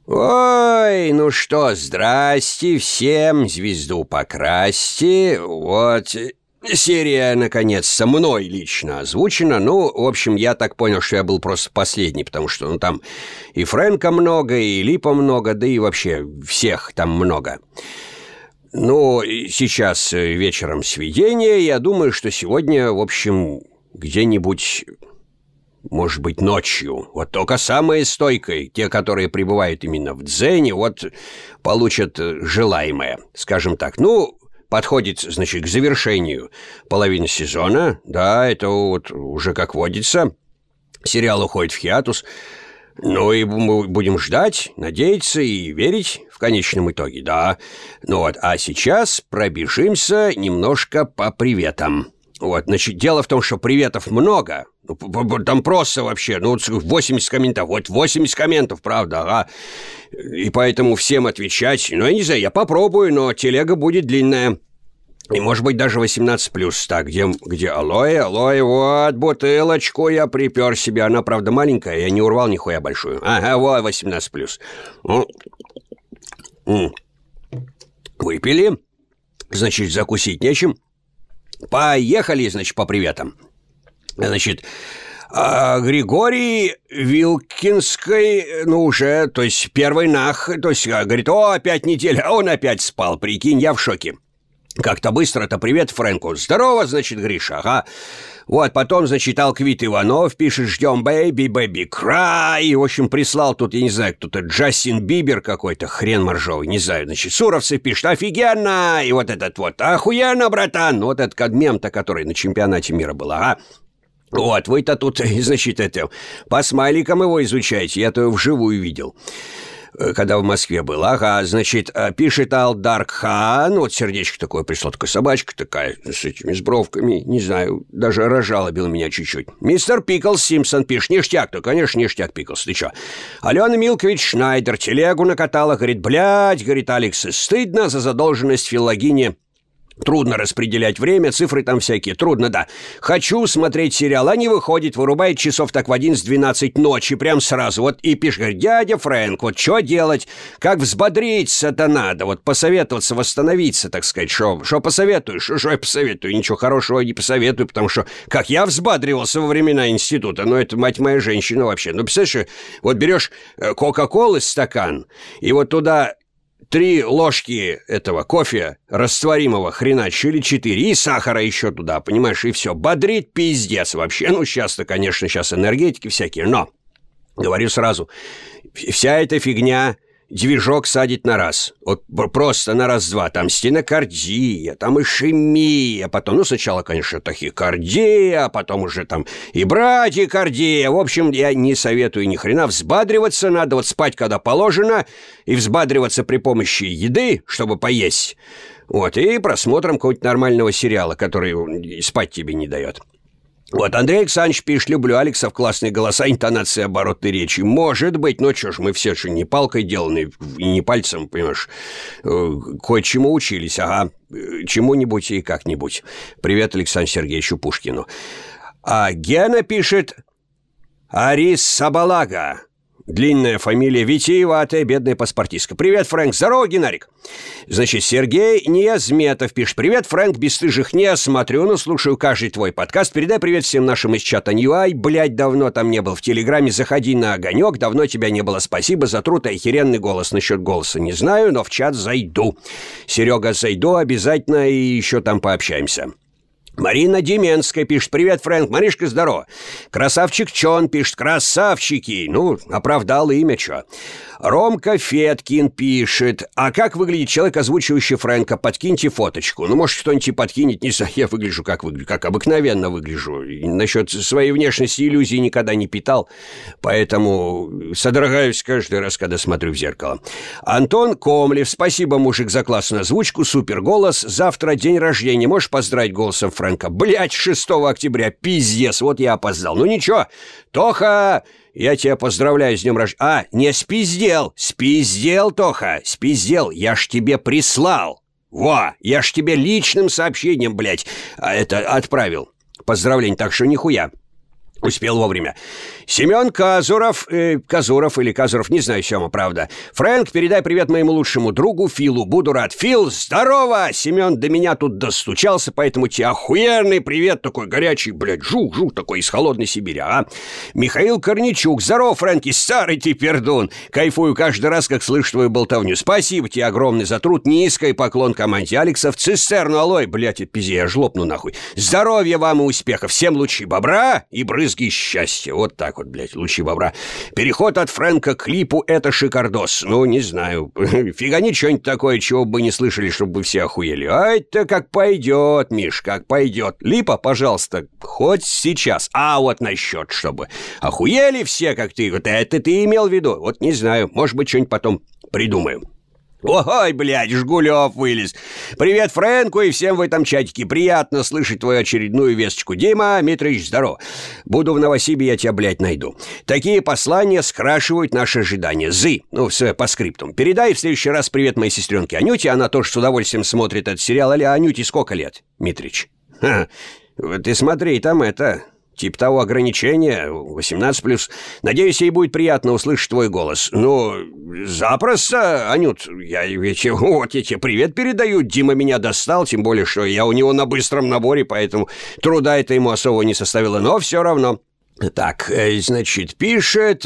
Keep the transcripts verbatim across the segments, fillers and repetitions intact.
Ой, ну что, здрасте всем, звезду покрасьте. Вот, серия, наконец-то, мной лично озвучена. Ну, в общем, я так понял, что я был просто последний, потому что, ну, там и Фрэнка много, и Липа много, да и вообще всех там много. Ну, сейчас вечером сведение, я думаю, что сегодня, в общем, где-нибудь... Может быть, ночью. Вот только самые стойкие, те, которые пребывают именно в дзене, вот получат желаемое, скажем так. Ну, подходит, значит, к завершению половины сезона. Да, это вот уже как водится. Сериал уходит в хиатус. Ну и мы будем ждать, надеяться и верить в конечном итоге, да. Ну вот, а сейчас пробежимся немножко по приветам. Вот, значит, дело в том, что приветов много. Там просто вообще, ну, восемьдесят комментов. Вот восемьдесят комментов, правда, ага. И поэтому всем отвечать. Ну, я не знаю, я попробую, но телега будет длинная. И, может быть, даже восемнадцать плюс. Так, где, где алоэ, алоэ, вот, бутылочку я припер себе. Она, правда, маленькая, я не урвал нихуя большую. Ага, вот, восемнадцать плюс. Выпили. Значит, закусить нечем. Поехали, значит, по приветам. Значит, а Григорий Вилкинской, ну, уже, то есть, первый нах, то есть, говорит, о, опять неделя, а он опять спал, прикинь, я в шоке. Как-то быстро-то привет Фрэнку. Здорово, значит, Гриша, ага. Вот, потом, значит, Алквит Иванов пишет, ждем бэйби, бэйби, край. В общем, прислал тут, я не знаю, кто-то Джастин Бибер какой-то, хрен моржовый, не знаю. Значит, Суровцы пишет, офигенно. И вот этот вот, охуенно, братан. Вот этот мем-то, который на чемпионате мира был, ага. Вот, вы-то тут, значит, это, по смайликам его изучаете. Я-то его вживую видел, когда в Москве был. Ага, значит, пишет Алдарк Хан. Вот сердечко такое пришло, такая собачка такая, с этими, с бровками, не знаю, даже разжалобил меня чуть-чуть. Мистер Пиклс Симпсон пишет, ништяк-то, конечно, ништяк, Пиклс, ты чё? Алена Милкович Шнайдер телегу накатала, говорит, блядь, говорит, Алекс, стыдно за задолженность филологине. Трудно распределять время, цифры там всякие, трудно, да. Хочу смотреть сериал, а не выходит, вырубает часов так в одиннадцать-двенадцать ночи, прям сразу. Вот и пишет, говорит, дядя Фрэнк, вот что делать, как взбодриться-то надо, вот посоветоваться, восстановиться, так сказать, что посоветуешь, что я посоветую, ничего хорошего не посоветую, потому что, как я взбадривался во времена института, ну это, мать моя, женщина вообще. Ну, представляешь, вот берешь кока-колы стакан, и вот туда... Три ложки этого кофе растворимого хренач или четыре, и сахара еще туда, понимаешь, и все. Бодрит пиздец вообще. Ну, сейчас-то, конечно, сейчас энергетики всякие, но, говорю сразу, вся эта фигня... Движок садит на раз. Вот просто на раз-два. Там стенокардия, там ишемия. Потом, ну, сначала, конечно, тахикардия, а потом уже там и брадикардия. В общем, я не советую ни хрена. Взбадриваться надо, вот спать, когда положено, и взбадриваться при помощи еды, чтобы поесть. Вот, и просмотром какого-нибудь нормального сериала, который спать тебе не дает. Вот, Андрей Александрович пишет, люблю Алексов, классные голоса, интонации, обороты речи. Может быть, но что ж, мы все же не палкой деланы, и не пальцем, понимаешь, кое-чему учились, ага, чему-нибудь и как-нибудь. Привет Александру Сергеевичу Пушкину. А Гена пишет, Арис Сабалага. Длинная фамилия, витиеватая, бедная паспортистка. Привет, Фрэнк. Здорово, Геннарик. Значит, Сергей Неязметов пишет. Привет, Фрэнк, бесстыжих не осмотрю, но слушаю каждый твой подкаст. Передай привет всем нашим из чата Ньюай. Блядь, давно там не был в Телеграме. Заходи на огонек. Давно тебя не было. Спасибо за труд и охеренный голос. Насчет голоса не знаю, но в чат зайду. Серега, зайду обязательно и еще там пообщаемся. Марина Деменская пишет, привет, Фрэнк, Маришка, здорово. Красавчик Чон пишет, красавчики, ну, оправдал имя, чё. Ромка Феткин пишет, а как выглядит человек, озвучивающий Фрэнка, подкиньте фоточку. Ну, может, кто-нибудь подкинет, не знаю, я выгляжу как выгляжу, как обыкновенно выгляжу. И насчет своей внешности иллюзий никогда не питал, поэтому содрогаюсь каждый раз, когда смотрю в зеркало. Антон Комлев, спасибо, мужик, за классную озвучку, супер голос, завтра день рождения, можешь поздравить голосом Фрэнка? Блять, шестого октября, пиздец, вот я опоздал. Ну ничего, Тоха, я тебя поздравляю с днем рождения. А, не спиздел, спиздел, Тоха, спиздел, я ж тебе прислал. Во, я ж тебе личным сообщением, блять, это отправил. Поздравление, так что нихуя. Успел вовремя. Семен Казуров, э, Казуров или Казуров, не знаю, Сема, правда. Фрэнк, передай привет моему лучшему другу Филу, буду рад. Фил, здорово! Семен до меня тут достучался, поэтому тебе охуенный привет, такой горячий, блядь, жук-жук такой из холодной Сибири, а? Михаил Корничук, здорово, Фрэнки, старый ты пердун. Кайфую каждый раз, как слышу твою болтовню. Спасибо тебе огромный за труд, низкий поклон команде Алекса в цистерну, алой, блядь, пизде, я жлопну нахуй. Здоровья вам и успехов, всем лучи бобра и брызги счастья. Вот так вот, блядь, лучи бобра. Переход от Фрэнка к клипу — это шикардос. Ну, не знаю. Фигани что-нибудь такое, чего бы не слышали, чтобы вы все охуели. А это как пойдет, Миш, как пойдет. Липа, пожалуйста, хоть сейчас. А вот насчет, чтобы охуели все, как ты. Вот это ты имел в виду? Вот не знаю. Может быть, что-нибудь потом придумаем. Ой, блядь, Жгулев вылез. Привет Фрэнку и всем в этом чатике. Приятно слышать твою очередную весточку. Дима Митрич, здорово. Буду в Новосибе, я тебя, блядь, найду. Такие послания скрашивают наши ожидания. Зы, ну, все по скриптум. Передай в следующий раз привет моей сестренке Анюте. Она тоже с удовольствием смотрит этот сериал. А Анюте сколько лет, Митрич? Ха, ты смотри, там это... Типа того ограничения, восемнадцать плюс. Надеюсь, ей будет приятно услышать твой голос. Ну, запросто, Анют. Я ведь вот я тебе привет передаю. Дима меня достал, тем более, что я у него на быстром наборе, поэтому труда это ему особо не составило, но все равно. Так, значит, пишет...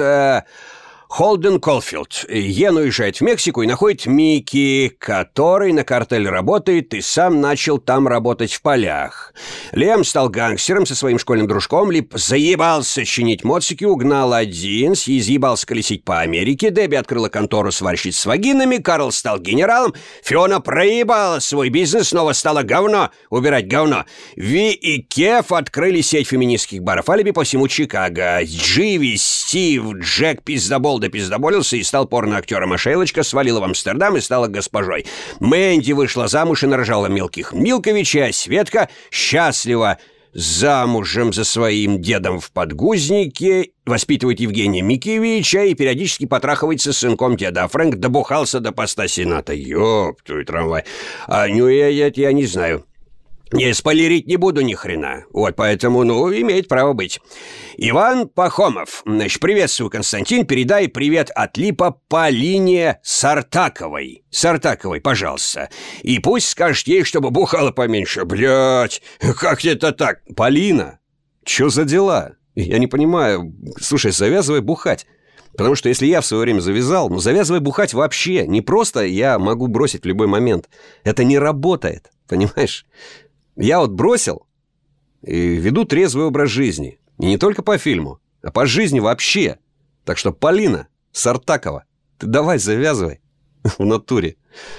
Холден Колфилд. Йен уезжает в Мексику и находит Микки, который на картель работает и сам начал там работать в полях. Лем стал гангстером со своим школьным дружком, Лип заебался чинить моцики, угнал один, съезъебался колесить по Америке, Дебби открыла контору сварщиц с вагинами, Карл стал генералом, Фиона проебала свой бизнес, снова стала говно, убирать говно. Ви и Кеф открыли сеть феминистских баров алиби по всему Чикаго. Дживи, Стив, Джек пиздобол допиздоболился и стал порноактером, а Шейлочка свалила в Амстердам и стала госпожой. Мэнди вышла замуж и нарожала мелких Милковичей, а Светка счастлива замужем за своим дедом в подгузнике, воспитывает Евгения Микевича и периодически потрахивается с сынком деда. А Фрэнк добухался до поста сената. Ёб твой трамвай. А ну я, я, я не знаю. Не, спойлерить не буду ни хрена. Вот поэтому, ну, имеет право быть. Иван Пахомов. Значит, приветствую, Константин. Передай привет от Липа Полине Сартаковой. Сартаковой, пожалуйста. И пусть скажет ей, чтобы бухала поменьше. Блять, как это так? Полина, чё за дела? Я не понимаю. Слушай, завязывай бухать. Потому что если я в свое время завязал, ну, завязывай бухать вообще. Не просто я могу бросить в любой момент. Это не работает, понимаешь? Я вот бросил и веду трезвый образ жизни. И не только по фильму, а по жизни вообще. Так что, Полина Сартакова, ты давай завязывай в натуре.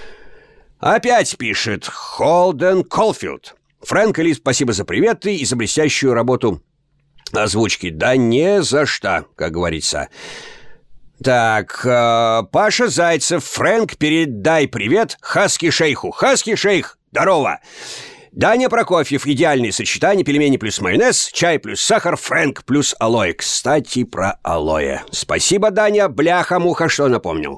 Опять пишет Холден Колфилд. Фрэнк и Ли, спасибо за приветы и за блестящую работу озвучки. Да не за что, как говорится. Так, э, Паша Зайцев. Фрэнк, передай привет Хаски Шейху. Хаски Шейх, здорово. Даня Прокофьев. Идеальное сочетание: пельмени плюс майонез, чай плюс сахар, Фрэнк плюс алоэ. Кстати, про алоэ. Спасибо, Даня. Бляха-муха, что напомнил?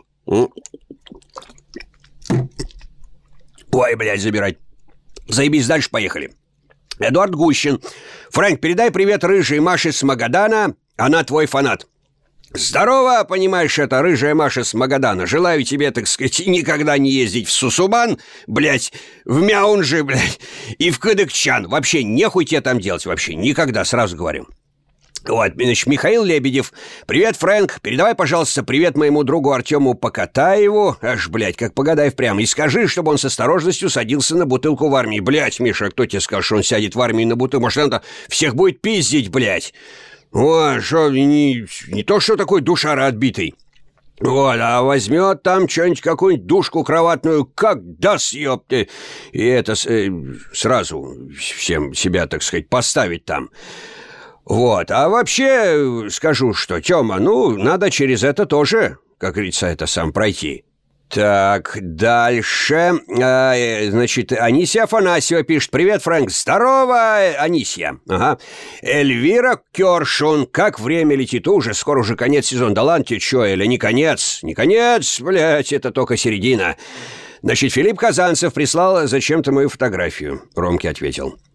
Ой, блядь, забирать. Заебись, дальше поехали. Эдуард Гущин. Фрэнк, передай привет рыжей Маше с Магадана. Она твой фанат. Здорово, понимаешь, это рыжая Маша с Магадана. Желаю тебе, так сказать, никогда не ездить в Сусубан, блядь, в Мяунжи, блядь, и в Кыдыкчан. Вообще, нехуй тебе там делать, вообще, никогда, сразу говорю. Вот, значит, Михаил Лебедев. Привет, Фрэнк, передавай, пожалуйста, привет моему другу Артему Покатаеву. Аж, блядь, как Погадаев прямо. И скажи, чтобы он с осторожностью садился на бутылку в армии. Блядь, Миша, кто тебе сказал, что он сядет в армии на бутылку? Может, он-то всех будет пиздить, блядь. О, что, не, не то, что такой душара отбитый. Вот, а возьмет там что-нибудь, какую-нибудь душку кроватную, как даст, ёпты. И это э, сразу всем себя, так сказать, поставить там. Вот, а вообще скажу, что, Тёма, ну, надо через это тоже, как говорится, это сам пройти. Так, дальше. А, значит, Анисия Афанасьева пишет. Привет, Фрэнк. Здорово, Анисия. Ага. Эльвира Кёршун. Как время летит, уже скоро уже конец сезона. Да ладно тебе, чё, Эля, не конец. Не конец, блядь, это только середина. Значит, Филипп Казанцев прислал зачем-то мою фотографию. Ромке ответил.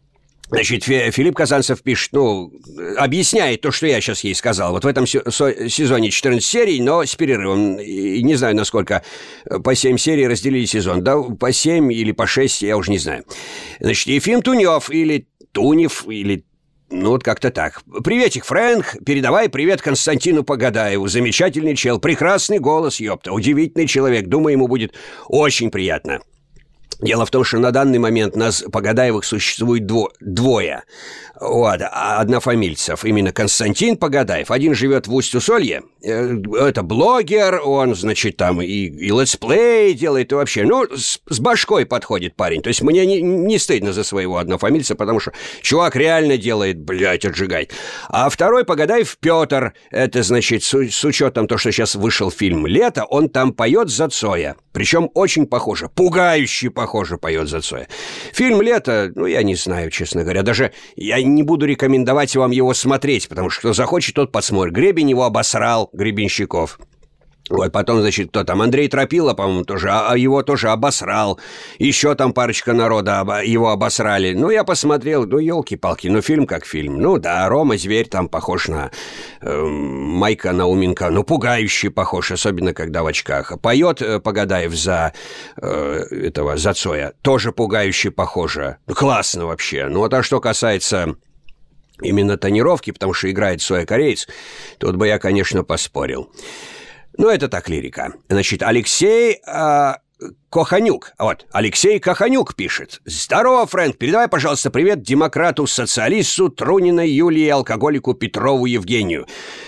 Значит, Филипп Казанцев пишет, ну, объясняет то, что я сейчас ей сказал. Вот в этом сезоне четырнадцать серий, но с перерывом. И не знаю, насколько по семь серий разделили сезон. Да, по семь или по шесть, я уже не знаю. Значит, Ефим Тунев или Тунев, или... Ну, вот как-то так. Приветик, Фрэнк. Передавай привет Константину Погадаеву. Замечательный чел. Прекрасный голос, ёпта. Удивительный человек. Думаю, ему будет очень приятно. Дело в том, что на данный момент нас Погадаевых существует дво, двое. Вот, однофамильцев. Именно Константин Погадаев. Один живет в Усть-Усолье. Это блогер, он, значит, там и, и летсплей делает, и вообще, ну, с, с башкой подходит парень. То есть мне не, не стыдно за своего однофамильца, потому что чувак реально делает, блядь, отжигает. А второй Погадаев Петр. Это, значит, с, с учетом того, что сейчас вышел фильм «Лето», он там поет за Цоя. Причем очень похоже, пугающе похоже поет за Цоя. Фильм «Лето», ну, я не знаю, честно говоря. Даже я не буду рекомендовать вам его смотреть, потому что кто захочет, тот посмотрит. Гребень его обосрал, Гребенщиков. Вот, потом, значит, кто там? Андрей Тропила, по-моему, тоже, а его тоже обосрал. Еще там парочка народа обо- его обосрали. Ну, я посмотрел, ну, елки-палки, ну, фильм как фильм. Ну, да, Рома Зверь там похож на э, Майка Науменко. Ну, пугающе похож, особенно когда в очках. Поет э, Погадаев за э, этого, за Цоя. Тоже пугающе похоже. Ну, классно вообще. Ну, вот, а что касается... именно тонировки, потому что играет Цоя-кореец, тут бы я, конечно, поспорил. Ну, это так, лирика. Значит, Алексей э, Коханюк. Вот, Алексей Коханюк пишет. Здорово, Фрэнк, передавай, пожалуйста, привет демократу-социалисту Труниной Юлии, алкоголику Петрову Евгению.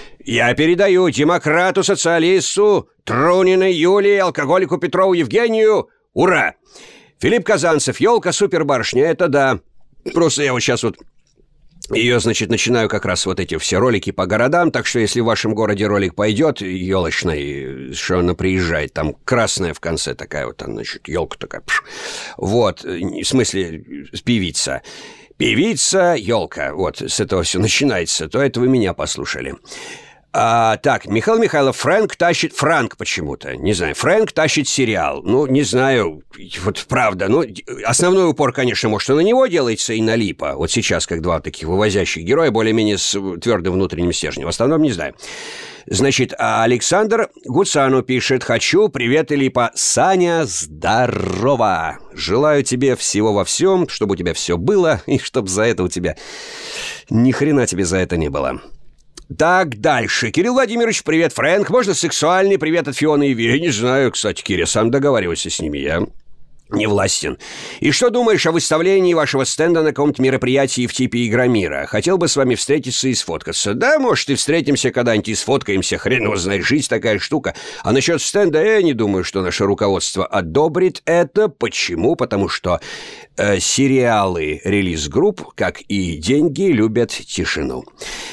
Я передаю демократу-социалисту Труниной Юлии, алкоголику Петрову Евгению. Ура! Филипп Казанцев, елка супербарышня, это да. Просто я вот сейчас вот... Ее, значит, начинаю как раз вот эти все ролики по городам, так что если в вашем городе ролик пойдет, елочный, что она приезжает, там красная в конце такая вот, значит, елка такая, пш. Вот, в смысле, певица. Певица, елка, вот, с этого все начинается, то это вы меня послушали. А, так, Михаил Михайлов, Фрэнк тащит... Франк почему-то, не знаю, Фрэнк тащит сериал. Ну, не знаю, вот правда, ну, основной упор, конечно, может, и на него делается, и на Липа. Вот сейчас, как два таких вывозящих героя, более-менее с твердым внутренним стержнем. В основном не знаю. Значит, а Александр Гуцану пишет: «Хочу, привет, Липа. Саня, здорово. Желаю тебе всего во всем, чтобы у тебя все было, и чтобы за это у тебя... Ни хрена тебе за это не было». Так, дальше. Кирилл Владимирович, привет, Фрэнк. Можно сексуальный привет от Фионы и Вири? Не знаю, кстати, Киря, сам договаривайся с ними, я не властен. И что думаешь о выставлении вашего стенда на каком-то мероприятии в типе Игромира? Хотел бы с вами встретиться и сфоткаться. Да, может, и встретимся когда-нибудь и сфоткаемся. Хрен его знает, жизнь такая штука. А насчет стенда я не думаю, что наше руководство одобрит это. Почему? Потому что э, сериалы релиз-групп, как и деньги, любят тишину.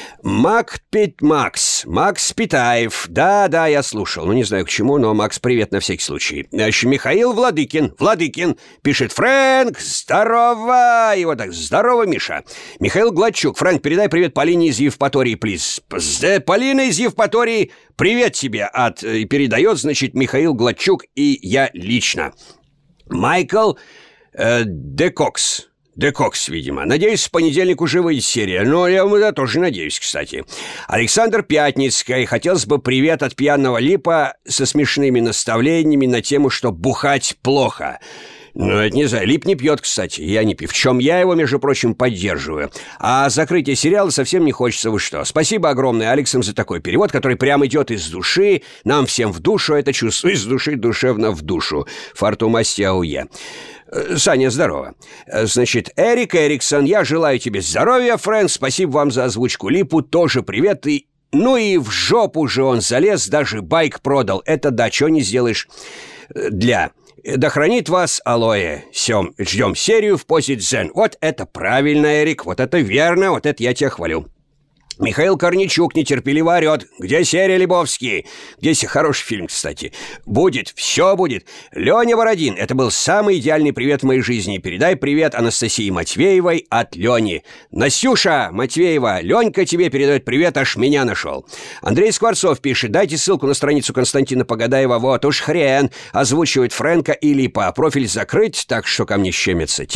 Мак Пит Макс, Макс Питаев. Да-да, я слушал. Ну, не знаю к чему, но, Макс, привет на всякий случай. Значит, Михаил Владыкин. Владыкин пишет: Фрэнк, здорово! И вот так, здорово, Миша. Михаил Гладчук. Фрэнк, передай привет Полине из Евпатории, плиз. Полина из Евпатории, привет тебе от... Передает, значит, Михаил Гладчук и я лично. Майкл э, Декокс. Декокс, видимо. Надеюсь, в понедельник уже выйдет серия. Но я да, тоже надеюсь, кстати. Александр Пятницкий. Хотелось бы привет от пьяного Липа со смешными наставлениями на тему, что бухать плохо. Ну, это не знаю. Лип не пьет, кстати. Я не пью. В чем я его, между прочим, поддерживаю. А закрытие сериала совсем не хочется. Вы что? Спасибо огромное Алексам за такой перевод, который прямо идет из души. Нам всем в душу это чувство. Из души душевно в душу. Фартумастяуе. Саня, здорово. Значит, Эрик Эриксон, я желаю тебе здоровья, Фрэнк. Спасибо вам за озвучку. Липу тоже привет. И... Ну и в жопу же он залез, даже байк продал. Это да, что не сделаешь для... Да хранит вас алоэ. Сем, ждем серию в позе дзен. Вот это правильно, Эрик, вот это верно, вот это я тебя хвалю. Михаил Корничук нетерпеливо орет. Где серия, Лебовский? Где хороший фильм, кстати? Будет, все будет. Леня Бородин, это был самый идеальный привет в моей жизни. Передай привет Анастасии Матвеевой от Лени. Настюша Матвеева, Ленька тебе передает привет, аж меня нашел. Андрей Скворцов пишет: дайте ссылку на страницу Константина Погадаева. Вот уж хрен. Озвучивает Фрэнка и Липа. Профиль закрыть, так что ко мне щемятся те,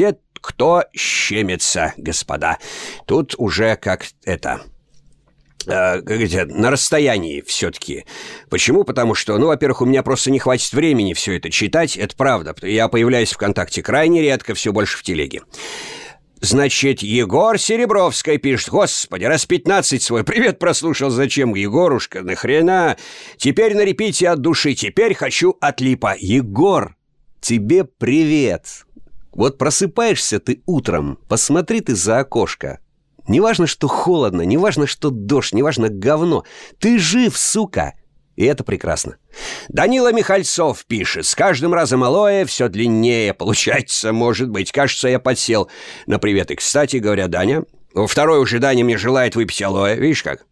кто щемится, господа. Тут уже как это... Э, как говорите, на расстоянии все-таки. Почему? Потому что, ну, во-первых, у меня просто не хватит времени все это читать, это правда. Я появляюсь ВКонтакте крайне редко, все больше в телеге. Значит, Егор Серебровский пишет: «Господи, раз пятнадцать свой привет прослушал, зачем, Егорушка, нахрена? Теперь на репите от души, теперь хочу от липа». Егор, тебе привет. Вот просыпаешься ты утром, посмотри ты за окошко. Неважно, что холодно, неважно, что дождь, неважно, говно. Ты жив, сука. И это прекрасно. Данила Михальцов пишет: «С каждым разом алоэ все длиннее получается, может быть. Кажется, я подсел на привет». И, кстати говоря, Даня, второй уже Даня мне желает выпить алоэ. Видишь как?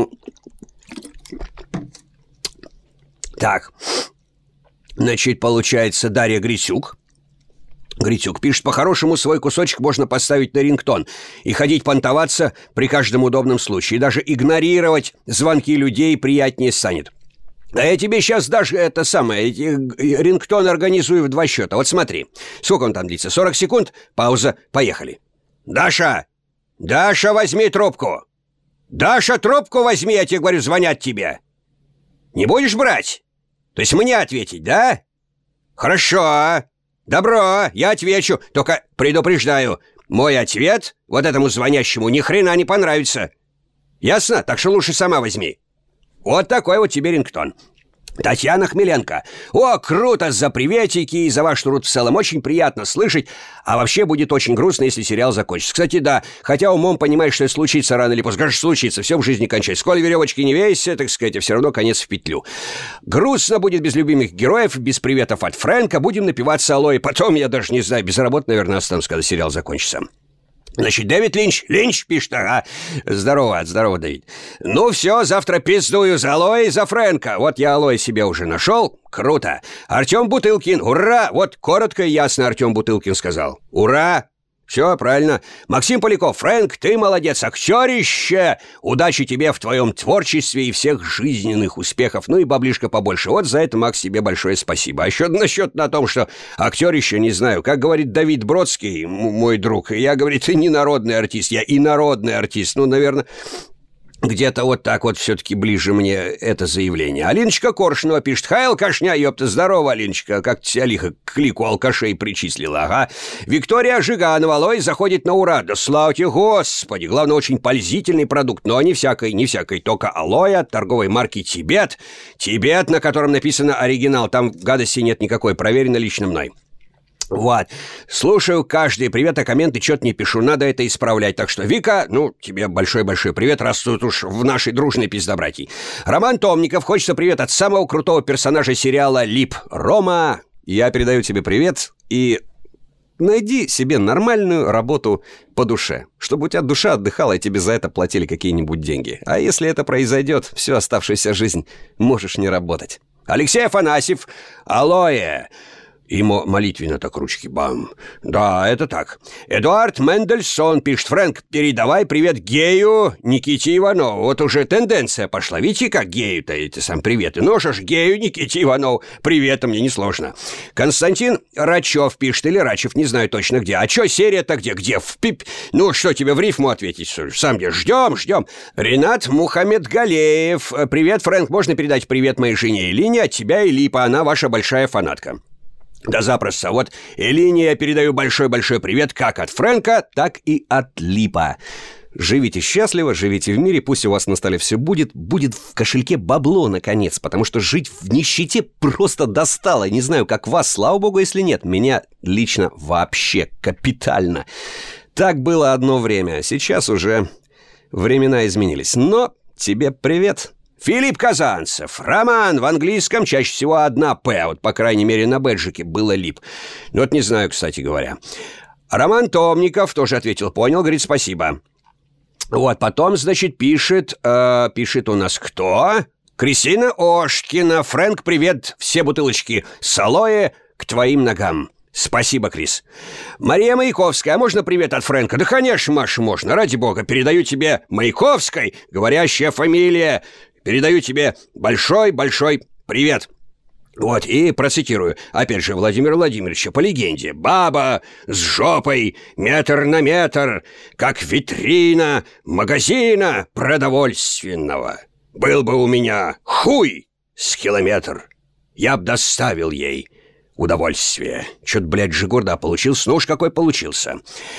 Так. Значит, получается, Дарья Грицюк. Грицюк пишет: «По-хорошему, свой кусочек можно поставить на рингтон и ходить понтоваться при каждом удобном случае. Даже игнорировать звонки людей приятнее станет. Да я тебе сейчас даже это самое, рингтон организую в два счета. Вот смотри, сколько он там длится? сорок секунд, пауза, поехали. Даша! Даша, возьми трубку! Даша, трубку возьми, я тебе говорю, звонят тебе. Не будешь брать? То есть мне ответить, да? Хорошо, добро, я отвечу, только предупреждаю, мой ответ вот этому звонящему ни хрена не понравится. Ясно? Так что лучше сама возьми. Вот такой вот тебе рингтон. Татьяна Хмеленко: «О, круто, за приветики и за ваш труд в целом. Очень приятно слышать. А вообще будет очень грустно, если сериал закончится. Кстати, да, хотя умом понимаешь, что это случится рано или поздно. Конечно, случится, все в жизни кончается. Сколь веревочки не вейся, так сказать, а все равно конец в петлю. Грустно будет без любимых героев, без приветов от Фрэнка. Будем напиваться алоэ. Потом, я даже не знаю, без работы, наверное, останусь, когда сериал закончится». Значит, Дэвид Линч. Линч пишет, ага. Здорово, здорово, Дэвид. Ну все, завтра пиздую за алоэ и за Фрэнка. Вот я алоэ себе уже нашел. Круто. Артем Бутылкин. Ура! Вот коротко и ясно Артем Бутылкин сказал. Ура! Все правильно. Максим Поляков. Фрэнк, ты молодец, актерище. Удачи тебе в твоем творчестве и всех жизненных успехов. Ну и баблишка побольше. Вот за это, Макс, тебе большое спасибо. А еще насчет на том, что актерище, не знаю, как говорит Давид Бродский, мой друг, я, говорит, не народный артист, я инородный артист. Ну, наверное... Где-то вот так вот все-таки ближе мне это заявление. Алиночка Коршунова пишет: «Хай, алкашня, ёпта, здорово, Алиночка, как ты себя лихо к клику алкашей причислила, ага». Виктория Жиганова: «Алоэ заходит на ура». Да слава тебе, Господи, главное, очень пользительный продукт, но не всякой, не всякой, только алоэ от торговой марки «Тибет». «Тибет», на котором написано оригинал, там гадости нет никакой, проверено лично мной. Вот, слушаю каждый привет, а комменты что-то не пишу, надо это исправлять. Так что, Вика, ну, тебе большой-большой привет, раз тут уж в нашей дружной пиздобратьи. Роман Томников: «Хочется привет от самого крутого персонажа сериала «Лип». Рома, я передаю тебе привет и найди себе нормальную работу по душе, чтобы у тебя душа отдыхала и тебе за это платили какие-нибудь деньги. А если это произойдет, всю оставшуюся жизнь можешь не работать». Алексей Афанасьев: «Алоэ». И молитвенно так ручки бам. Да, это так. Эдуард Мендельсон пишет: «Фрэнк, передавай привет гею Никите Иванову». Вот уже тенденция пошла. Видите, как гею-то эти сам приветы. Ну что ж, гею Никите Иванову привет, мне несложно. Константин Рачев пишет, или Рачев, не знаю точно где. А чё серия-то где? Где? В пип... Ну что тебе в рифму ответить? Сам где? Ждем, ждем. Ренат Мухаммедгалеев: «Привет, Фрэнк, можно передать привет моей жене Элине от тебя и Липа, она ваша большая фанатка». Да запросто. Вот Элине я передаю большой-большой привет как от Фрэнка, так и от Липа. Живите счастливо, живите в мире, пусть у вас на столе все будет, будет в кошельке бабло, наконец, потому что жить в нищете просто достало. Не знаю, как вас, слава богу, если нет. Меня лично вообще капитально. Так было одно время, сейчас уже времена изменились. Но тебе привет. Филипп Казанцев: «Роман, в английском чаще всего одна «п», вот, по крайней мере, на бэджике было «лип». Ну, вот не знаю, кстати говоря. Роман Томников тоже ответил, понял, говорит, спасибо. Вот, потом, значит, пишет, э, пишет у нас кто? Кристина Ошкина: «Фрэнк, привет, все бутылочки с алоэ к твоим ногам». Спасибо, Крис. Мария Маяковская: «А можно привет от Фрэнка?» Да, конечно, Маш, можно, ради бога. Передаю тебе Маяковской, говорящая фамилия. Передаю тебе большой-большой привет. Вот, и процитирую, опять же, Владимира Владимировича, по легенде. «Баба с жопой метр на метр, как витрина магазина продовольственного. Был бы у меня хуй с километр, я б доставил ей удовольствие». Чё-то, блядь, Жигурда получился, ну уж какой получился.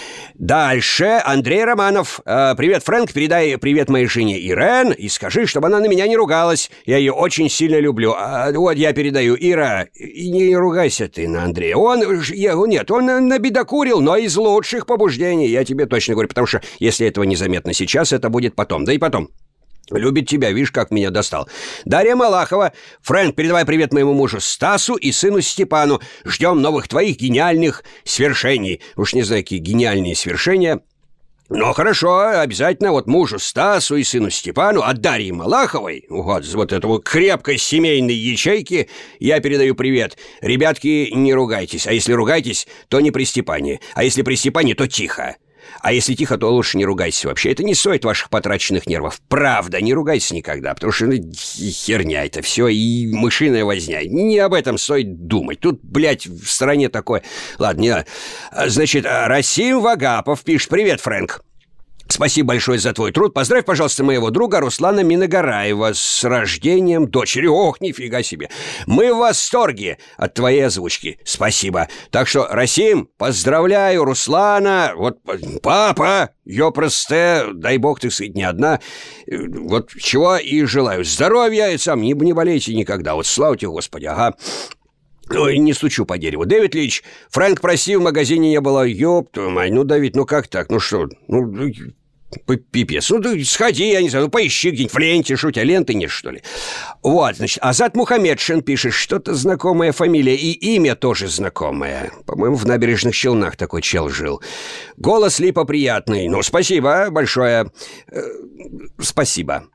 Дальше Андрей Романов. э, «Привет, Фрэнк, передай привет моей жене Ирен и скажи, чтобы она на меня не ругалась. Я ее очень сильно люблю». А, вот я передаю. Ира, и не ругайся ты на Андрея. Он, я, нет, он набедокурил, но из лучших побуждений, я тебе точно говорю, потому что если этого незаметно сейчас, это будет потом. Да и потом. Любит тебя, видишь, как меня достал. Дарья Малахова. «Фрэнк, передавай привет моему мужу Стасу и сыну Степану. Ждем новых твоих гениальных свершений». Уж не знаю, какие гениальные свершения. Но хорошо, обязательно вот мужу Стасу и сыну Степану, а Дарье Малаховой, вот, вот этому крепкой семейной ячейки, я передаю привет. Ребятки, не ругайтесь. А если ругайтесь, то не при Степане. А если при Степане, то тихо. А если тихо, то лучше не ругайся вообще. Это не стоит ваших потраченных нервов. Правда, не ругайся никогда, потому что ну, херня это все и мышиная возня. Не об этом стоит думать. Тут, блядь, в стране такое. Ладно, не надо. Значит, Расим Вагапов пишет: «Привет, Фрэнк. Спасибо большое за твой труд. Поздравь, пожалуйста, моего друга Руслана Миногараева с рождением дочери». Ох, нифига себе. Мы в восторге от твоей озвучки. Спасибо. Так что, Расим, поздравляю Руслана. Вот, папа, ёпросте, дай бог, ты сказать, не одна. Вот чего и желаю. Здоровья, и сам не, не болейте никогда. Вот слава тебе, Господи, ага. Ой, не стучу по дереву. Дэвид Лич, Фрэнк, прости, в магазине не было. Ёб твою мать, ну, Давид, ну как так? Ну что, ну, пипец. Ну, ты сходи, я не знаю, ну, поищи где-нибудь в ленте, что у тебя ленты нет, что ли? Вот, значит, Азат Мухаммедшин пишет, что-то знакомая фамилия, и имя тоже знакомое. По-моему, в Набережных Челнах такой чел жил. Голос Липа приятный. Ну, спасибо большое. Э, спасибо.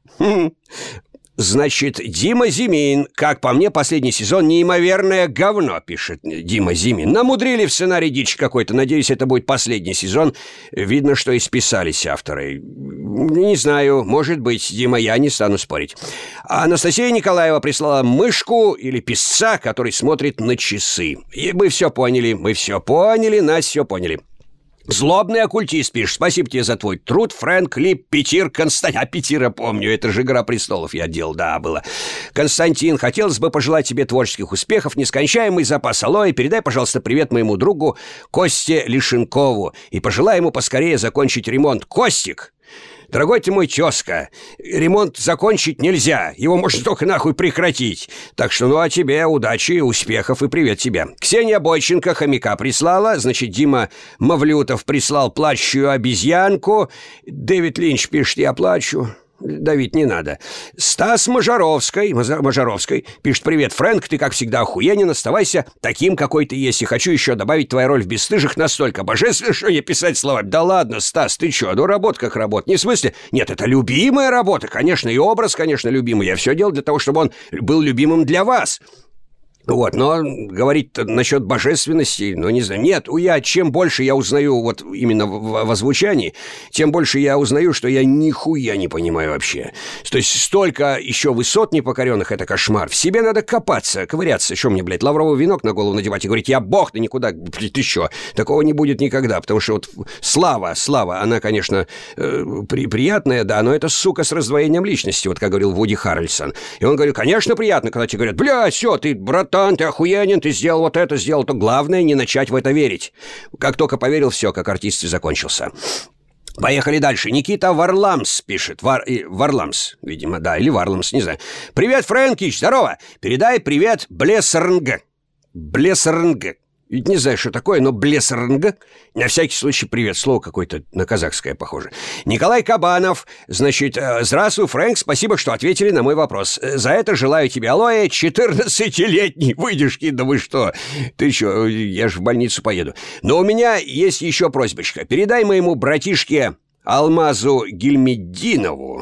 Значит, Дима Зимин. Как по мне, последний сезон неимоверное говно, пишет Дима Зимин. Намудрили в сценарий дичь какой-то. Надеюсь, это будет последний сезон. Видно, что исписались авторы. Не знаю, может быть, Дима, я не стану спорить. А Анастасия Николаева прислала мышку или писца, который смотрит на часы. И мы все поняли, мы все поняли, нас все поняли. Злобный оккультист пишет: «Спасибо тебе за твой труд, Фрэнк Ли, Петир, Константин». А Петира помню, это же «Игра престолов» я делал, да, было. Константин, хотелось бы пожелать тебе творческих успехов, нескончаемый запас алоэ. Передай, пожалуйста, привет моему другу Косте Лишенкову и пожелай ему поскорее закончить ремонт. Костик! Дорогой ты мой тезка, ремонт закончить нельзя, его можно только нахуй прекратить. Так что ну а тебе удачи, успехов и привет тебе. Ксения Бойченко хомяка прислала, значит, Дима Мавлютов прислал плачущую обезьянку. Дэвид Линч пишет: «Я плачу». Давид, не надо. Стас Мажаровской, Мажаровской пишет: «Привет, Фрэнк, ты, как всегда, охуенен, оставайся таким, какой ты есть. И хочу еще добавить, твоя роль в «Бесстыжих» настолько божественно, что не писать слова». Да ладно, Стас, ты что? Ну, работа как работа. Не в смысле? Нет, это любимая работа, конечно, и образ, конечно, любимый. Я все делал для того, чтобы он был любимым для вас. Вот, но говорить насчет божественности, ну, не знаю, нет, я, чем больше я узнаю вот именно в, в озвучании, тем больше я узнаю, что я нихуя не понимаю вообще. То есть столько еще высот непокоренных, это кошмар. В себе надо копаться, ковыряться. Что мне, блядь, лавровый венок на голову надевать и говорить: «Я бог, ты никуда», блядь, ты что? Такого не будет никогда, потому что вот слава, слава, она, конечно, э, при, приятная, да, но это сука с раздвоением личности, вот как говорил Вуди Харрельсон. И он говорил: конечно, приятно, когда тебе говорят: «Бля, все, ты, братан, ты охуенен, ты сделал вот это, сделал то». Главное не начать в это верить. Как только поверил, все, как артист, закончился. Поехали дальше. Никита Варламс пишет. Вар... Варламс, видимо, да, или Варламс, не знаю. «Привет, Фрэнкич, здорово. Передай привет Блессернг». Блессернг. Ведь не знаю, что такое, но Блессернг. На всякий случай привет. Слово какое-то на казахское похоже. Николай Кабанов. Значит, здравствуй, Фрэнк. Спасибо, что ответили на мой вопрос. За это желаю тебе алоэ четырнадцатилетней выдержки. Да вы что? Ты что, я же в больницу поеду. Но у меня есть еще просьбочка. Передай моему братишке Алмазу Гильмеддинову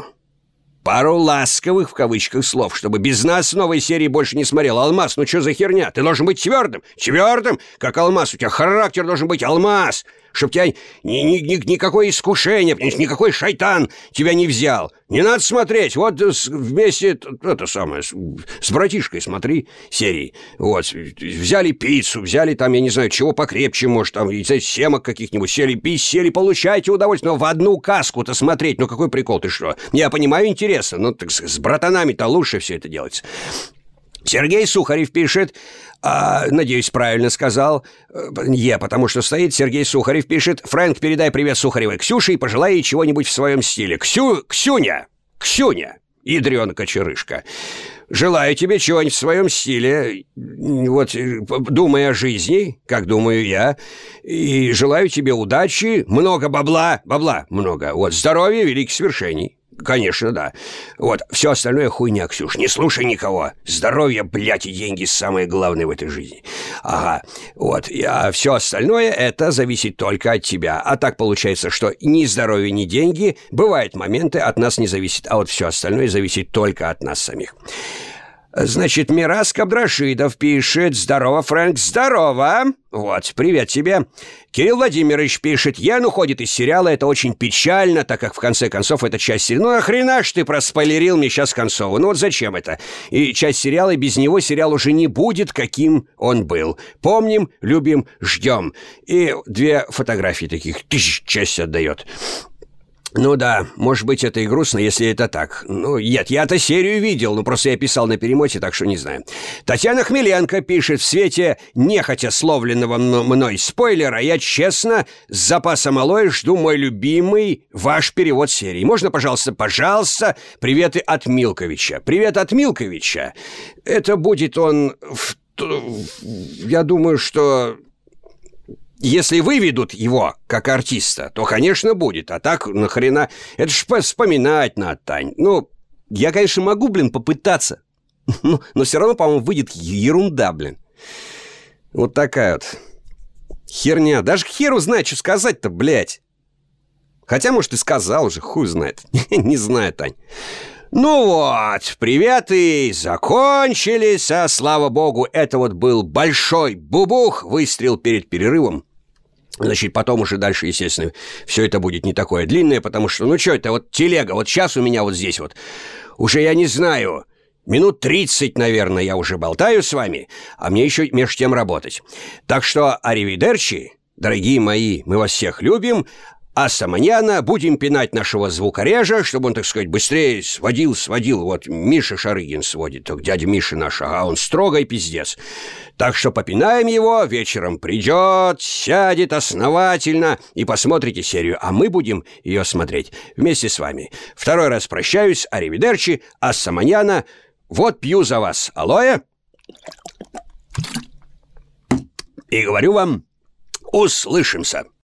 пару ласковых, в кавычках, слов, чтобы без нас новой серии больше не смотрел. Алмаз, ну что за херня? Ты должен быть твердым, твердым, как алмаз. У тебя характер должен быть алмаз, чтоб тебя ни, ни, ни, никакое искушение, никакой шайтан тебя не взял. Не надо смотреть, вот вместе, это самое, с, с братишкой смотри серии. Вот, взяли пиццу, взяли там, я не знаю, чего покрепче, может, там, семок каких-нибудь, сели пить, сели, получайте удовольствие, но в одну каску-то смотреть, ну какой прикол, ты что? Я понимаю, интересно, ну так с, с братанами-то лучше все это делается. Сергей Сухарев пишет, а, надеюсь, правильно сказал, Е, потому что стоит, Сергей Сухарев пишет: Фрэнк, передай привет Сухаревой Ксюше и пожелай ей чего-нибудь в своем стиле. Ксю, Ксюня, Ксюня, ядрёнка черышка, желаю тебе чего-нибудь в своем стиле, вот, думай о жизни, как думаю я, и желаю тебе удачи, много бабла, бабла много, вот, здоровья, великих свершений. Конечно, да. Вот, все остальное хуйня, Ксюш, не слушай никого. Здоровье, блядь, и деньги самое главное в этой жизни. Ага, вот, а все остальное, это зависит только от тебя. А так получается, что ни здоровье, ни деньги, бывают моменты, от нас не зависит, а вот все остальное зависит только от нас самих. Значит, Мирас Кабдрашидов пишет: здорово, Фрэнк, здорово. Вот, привет тебе. Кирилл Владимирович пишет: Ян уходит из сериала, это очень печально, так как в конце концов эта часть сериала... Ну нахрена ж ты проспойлерил мне сейчас концову? Ну вот зачем это? И часть сериала, и без него сериал уже не будет, каким он был. Помним, любим, ждем. И две фотографии таких, тысяч часть отдает. Ну да, может быть, это и грустно, если это так. Ну, нет, я-то серию видел, но просто я писал на перемоте, так что не знаю. Татьяна Хмеленко пишет: в свете нехотя словленного мной спойлера, я честно с запасом алоэ жду мой любимый ваш перевод серии. Можно, пожалуйста, пожалуйста, приветы от Милковича. Привет от Милковича. Это будет он... В... Я думаю, что... Если выведут его как артиста, то, конечно, будет. А так, нахрена... Это ж вспоминать надо, Тань. Ну, я, конечно, могу, блин, попытаться. Но, но все равно, по-моему, выйдет ерунда, блин. Вот такая вот херня. Даже к херу знает, что сказать-то, блядь. Хотя, может, и сказал уже, хуй знает. Не знаю, Тань. Ну вот, приветы закончились, а слава богу, это вот был большой бубух, выстрел перед перерывом. Значит, потом уже дальше, естественно, все это будет не такое длинное, потому что, ну что это, вот телега, вот сейчас у меня вот здесь вот, уже я не знаю, минут тридцать, наверное, я уже болтаю с вами, а мне еще меж тем работать. Так что, аривидерчи, дорогие мои, мы вас всех любим. Аса маньяна, будем пинать нашего звукорежа, чтобы он, так сказать, быстрее сводил, сводил. Вот Миша Шарыгин сводит, так дядя Миша наш, а он строгой пиздец. Так что попинаем его, вечером придет, сядет основательно и посмотрите серию, а мы будем ее смотреть вместе с вами. Второй раз прощаюсь, аривидерчи, аса маньяна, вот пью за вас алоэ. И говорю вам, услышимся.